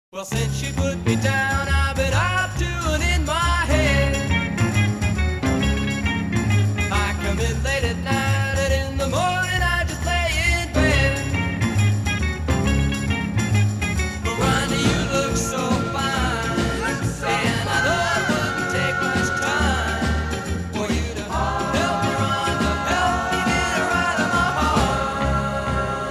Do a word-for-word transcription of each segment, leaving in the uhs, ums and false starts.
Well, since she put me down, I've been up to and in my head. I come in late at night, and in the morning I just lay in bed. But Rhonda, you look so fine, and I know it wouldn't take much time for you to help me, Rhonda, help me get her out of my heart.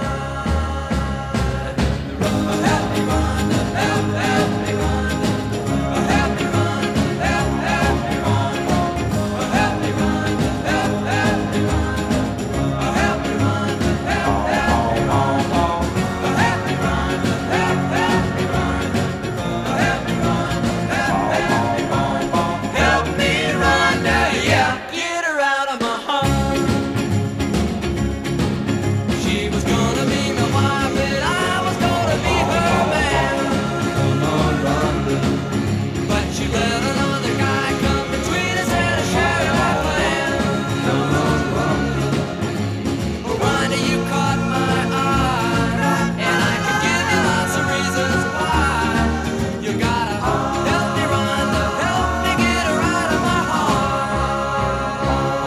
Help me, Rhonda, help, help me, Rhonda. Help me, Rhonda, help, help me, Rhonda. Help me, Rhonda, help, help me, Rhonda. Help me, Rhonda, help, help me, Rhonda. Help me, Rhonda, help, help me, Rhonda. Help me, Rhonda, help, help me, Rhonda. Help me, Rhonda, yeah, get her out of my heart. She was gonna be my wife, and I was gonna be her man. But she let another guy come between us and a share our plan. Oh, Rhonda, you caught my eye, and I could give you lots of reasons why. You gotta help me, Rhonda, help me get her out of my heart.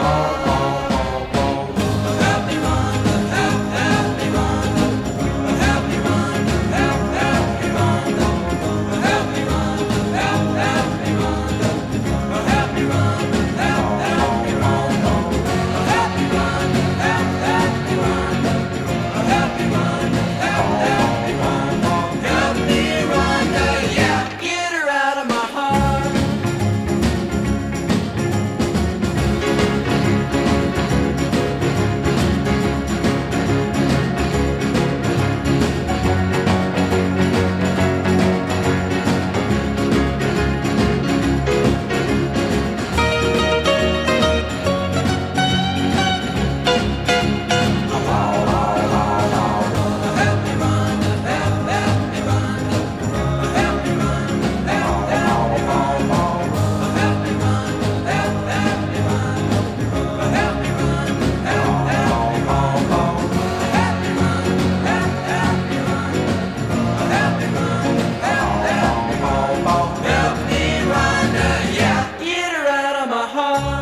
Help me, Rhonda, help, help me, Rhonda. Help me, Rhonda, help, help me, Rhonda. Help me, Rhonda, help, help me, Rhonda. Help me, Rhonda, help, help me, Rhonda. Help me, Rhonda, help, help me, Rhonda. Help me, Rhonda, help, help me, Rhonda. Help me, Rhonda, yeah, get her out of my heart. Help me, Rhonda, help, help me, Rhonda. Help me, Rhonda, help, help me, Rhonda. Help me, Rhonda, help, help me, Rhonda. Help me, Rhonda, help, help me, Rhonda. Help me, Rhonda, help, help me, Rhonda. Help me, Rhonda, help, help me, Rhonda. Help me, Rhonda, yeah, get her out of my heart.